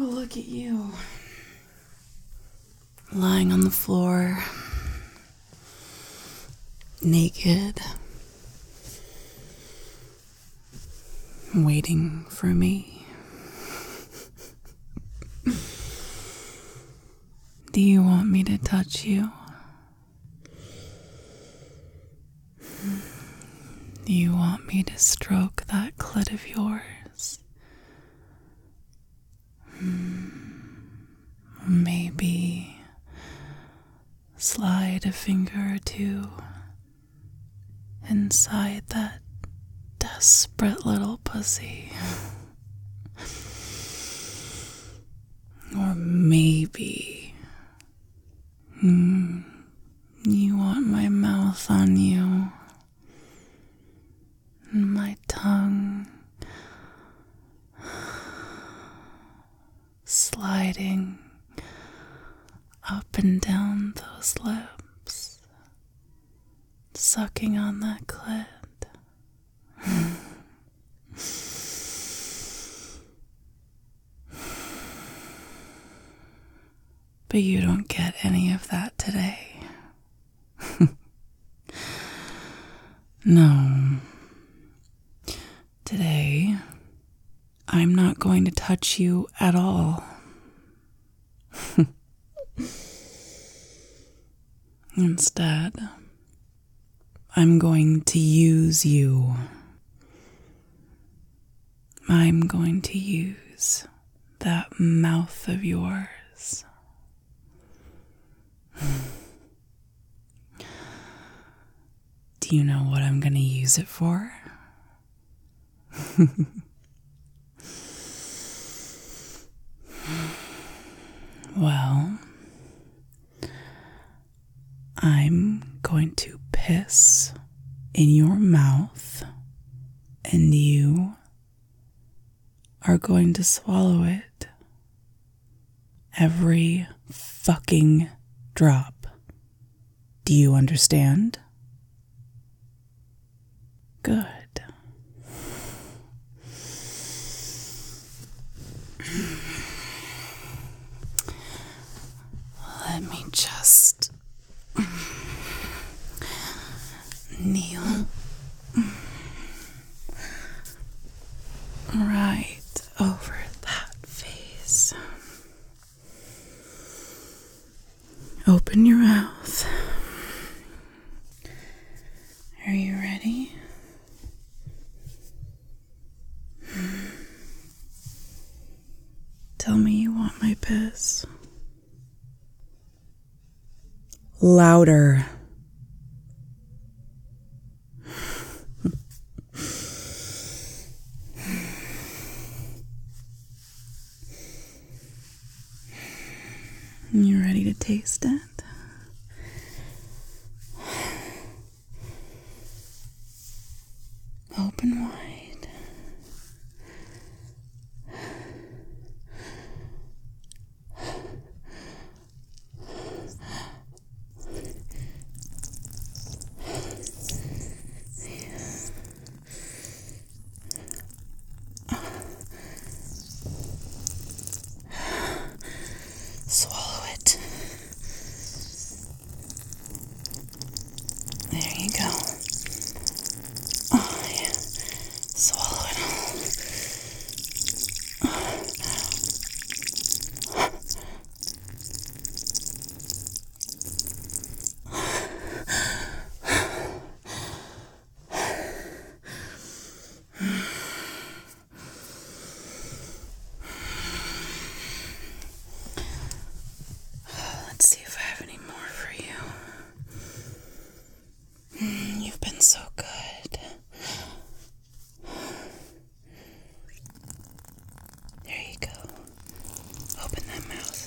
Well, look at you. Lying on the floor, naked, waiting for me. Do you want me to touch you? Do you want me to stroke that clit of yours? Maybe slide a finger or two inside that desperate little pussy. Or maybe you want my mouth on you and my tongue sliding up and down those lips, sucking on that clit. But you don't get any of that today. No. Today, I'm not going to touch you at all. Instead, I'm going to use you. I'm going to use that mouth of yours. Do you know what I'm going to use it for? Well, I'm going to piss in your mouth, and you are going to swallow it. Every fucking drop. Do you understand? Good. Let me just kneel right over that face. Open your mouth. Are you ready? Tell me you want my piss. Louder. You ready to taste it? Open wide. Swallow it. There you go. Oh, yeah. Swallow it Let's see if I have any more for you. You've been so good. There you go. Open that mouth.